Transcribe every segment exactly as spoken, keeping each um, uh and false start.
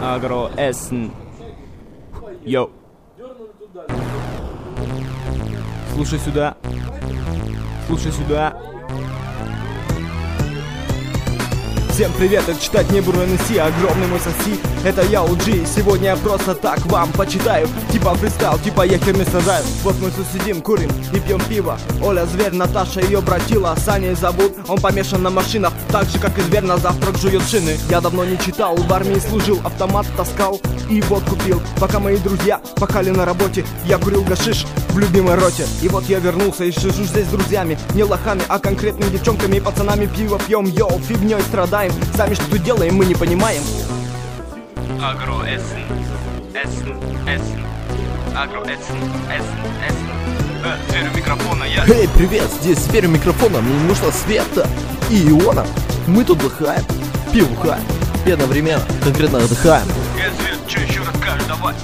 Агро Эссен. Йоу. Слушай сюда. Слушай сюда. Всем привет, это читать не буду эн си, огромный мой соси. Это я, о джи, сегодня я просто так вам почитаю. Типа фристайл, типа я херню сажаю. Вот мы тут сидим, курим и пьем пиво. Оля зверь, Наташа ее братила, Саня зовут, он помешан на машинах. Так же как и зверь на завтрак жует шины. Я давно не читал, в армии служил, автомат таскал и водку пил. Пока мои друзья пахали на работе, я курил гашиш в любимой роте. И вот я вернулся и сижу здесь с друзьями, не лохами, а конкретными девчонками и пацанами. Пиво пьем, йоу, фигней страдаем. Сами что тут делаем, мы не понимаем. Агро Эссен, Эссен, Эссен. Агро Эссен, Эссен, Эссен. Э, зверь у микрофона, я... Эй, привет, здесь зверь у микрофона, мне не нужно света и иона. Мы тут отдыхаем, пиво хаем и одновременно конкретно отдыхаем. Эй, зверь, что еще расскажешь, давай.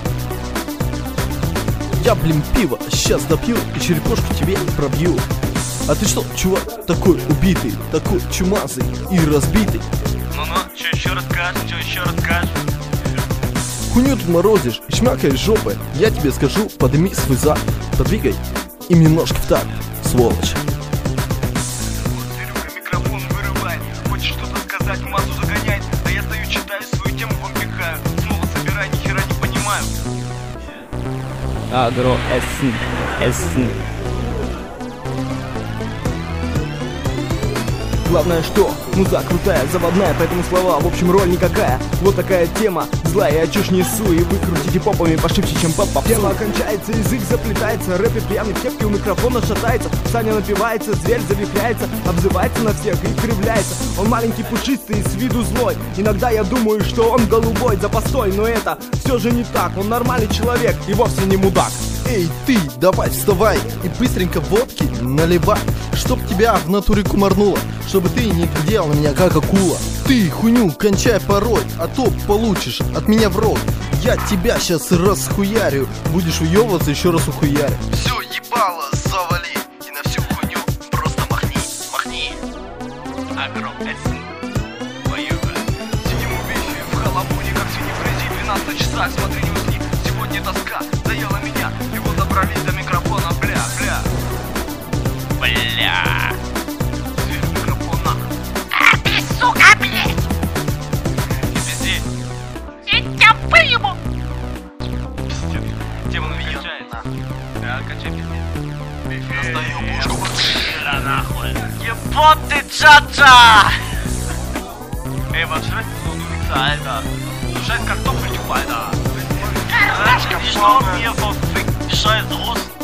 Я, блин, пиво сейчас допью и черепушку тебе пробью. А ты что, чувак, такой убитый, такой чумазый и разбитый? Ну-ну, что еще расскажешь, что еще расскажешь? Хуйню тут морозишь и шмякаешь жопой. Я тебе скажу, подними свой зад, подвигай им немножко в такт, сволочь. Вот Серега микрофон вырывает, хочет что-то сказать, массу загоняет. А я стою, читаю свою тему, вам пихаю. Снова собирай, ни хера не понимаю. Агро Эссен, Эссен. Главное что, муза крутая, заводная, поэтому слова, в общем, роль никакая. Вот такая тема, злая, я чушь несу, и вы крутите попами пошибче, чем пап попсу. Тема кончается, язык заплетается, рэпер пьяный в кепке у микрофона шатается. Саня напивается, зверь завихляется, обзывается на всех и кривляется. Он маленький, пушистый и с виду злой. Иногда я думаю, что он голубой, запастой, но это все же не так. Он нормальный человек и вовсе не мудак. Эй, ты, давай вставай и быстренько водки наливай, чтоб тебя в натуре кумарнуло, чтобы ты не глядел на меня как акула. Ты хуйню кончай порой, а то получишь от меня в рот. Я тебя сейчас расхуярю, будешь уебываться, еще раз ухуярю. Все, ебало, завали, и на всю хуйню просто махни, махни. Агро Эссен. Поехали. Сидим у вещи в халабуне, как свиньи в грязи, двенадцать часах, смотри, не усни. Сегодня тоска заела меня, его добрались до микрофона, бля, бля. Бля. Зверь у микрофона. А ты, сука, блядь! Не пизди. Я тебя выебу! Пиздец. Тема намечается. Да, качай пиздец. Достаю пушку. Да нахуй. Ебать ты, ча-ча! Эй, was schreibt du du Alter? Du scheiß Kartoffeltyp, Alter. Картошка Что мне verfickt? Scheiß Russen.